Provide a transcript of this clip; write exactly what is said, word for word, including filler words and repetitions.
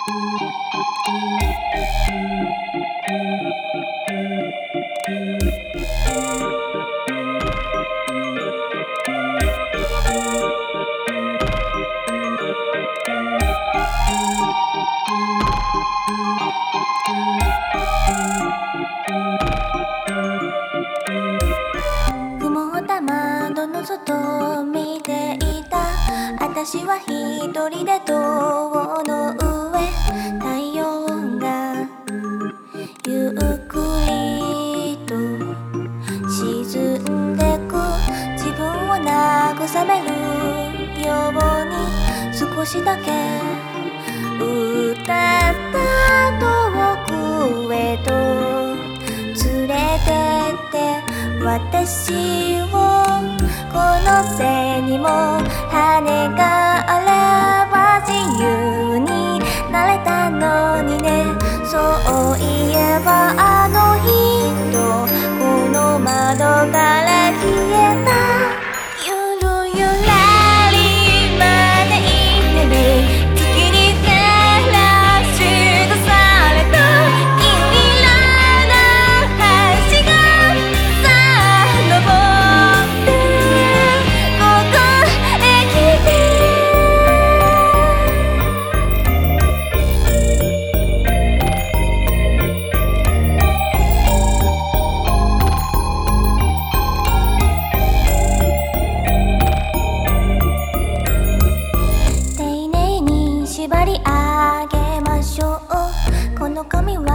曇った窓の外を見ていた。私は一人で塔の上、太陽がゆっくりと沈んでく。自分を慰めるように少しだけ歌った遠くへと連れてって私を。この背にも羽があれば自由になれたのにね。そういえばあの人この窓から消えた。ゆるゆらりまでいってる月に照らし出された銀色の橋がさあ登ってここへ来て。丁寧に縛り上げましょう。この髪は